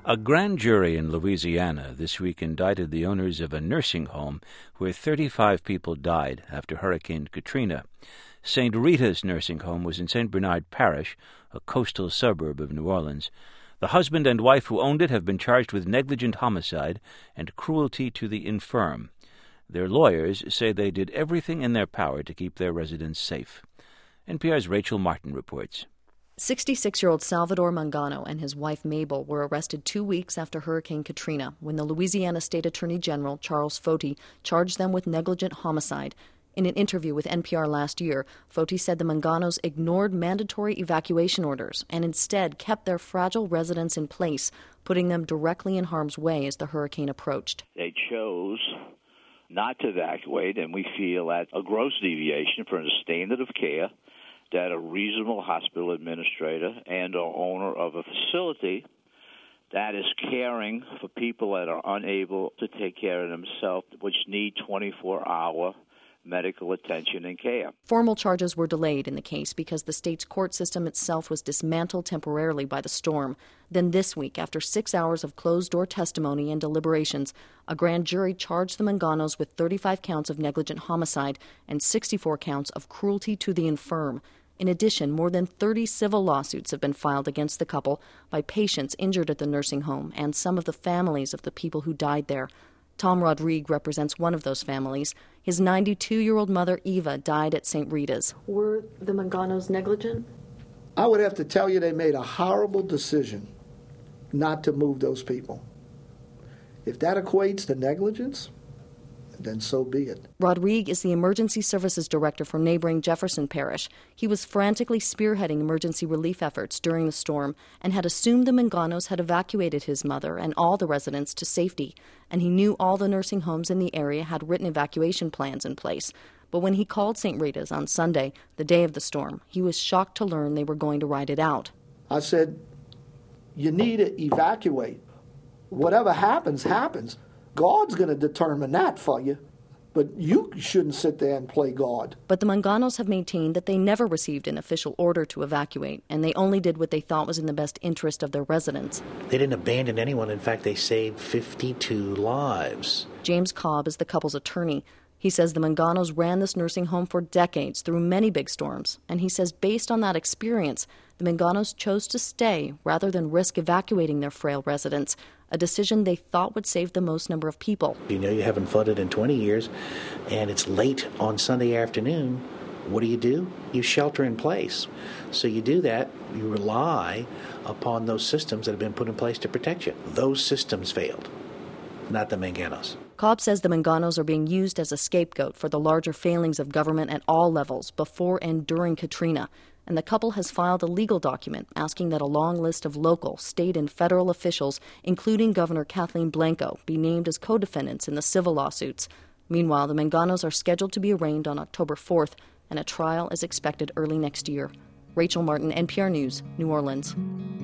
A grand jury in Louisiana this week indicted the owners of a nursing home where 35 people died after Hurricane Katrina. St. Rita's nursing home was in St. Bernard Parish, a coastal suburb of New Orleans. The husband and wife who owned it have been charged with negligent homicide and cruelty to the infirm. Their lawyers say they did everything in their power to keep their residents safe. NPR's Rachel Martin reports. 66-year-old Salvador Mangano and his wife Mabel were arrested 2 weeks after Hurricane Katrina when the Louisiana State Attorney General, Charles Foti, charged them with negligent homicide. In an interview with NPR last year, Foti said the Manganos ignored mandatory evacuation orders and instead kept their fragile residents in place, putting them directly in harm's way as the hurricane approached. They chose not to evacuate, and we feel that's a gross deviation from the standard of care that a reasonable hospital administrator and or owner of a facility that is caring for people that are unable to take care of themselves, which need 24-hour medical attention and care. Formal charges were delayed in the case because the state's court system itself was dismantled temporarily by the storm. Then this week, after 6 hours of closed-door testimony and deliberations, a grand jury charged the Manganos with 35 counts of negligent homicide and 64 counts of cruelty to the infirm. In addition, more than 30 civil lawsuits have been filed against the couple by patients injured at the nursing home and some of the families of the people who died there. Tom Rodrigue represents one of those families. His 92-year-old mother, Eva, died at St. Rita's. Were the Manganos negligent? I would have to tell you they made a horrible decision not to move those people. If that equates to negligence, then so be it. Rodrigue is the emergency services director for neighboring Jefferson Parish. He was frantically spearheading emergency relief efforts during the storm and had assumed the Manganos had evacuated his mother and all the residents to safety. And he knew all the nursing homes in the area had written evacuation plans in place. But when he called St. Rita's on Sunday, the day of the storm, he was shocked to learn they were going to ride it out. I said, you need to evacuate. Whatever happens, happens. God's going to determine that for you, but you shouldn't sit there and play God. But the Manganos have maintained that they never received an official order to evacuate, and they only did what they thought was in the best interest of their residents. They didn't abandon anyone. In fact, they saved 52 lives. James Cobb is the couple's attorney. He says the Manganos ran this nursing home for decades through many big storms, and he says based on that experience, the Manganos chose to stay rather than risk evacuating their frail residents, a decision they thought would save the most number of people. You know you haven't flooded in 20 years, and it's late on Sunday afternoon. What do? You shelter in place. So you do that, you rely upon those systems that have been put in place to protect you. Those systems failed, not the Manganos. Cobb says the Manganos are being used as a scapegoat for the larger failings of government at all levels before and during Katrina. And the couple has filed a legal document asking that a long list of local, state, and federal officials, including Governor Kathleen Blanco, be named as co-defendants in the civil lawsuits. Meanwhile, the Manganos are scheduled to be arraigned on October 4th, and a trial is expected early next year. Rachel Martin, NPR News, New Orleans.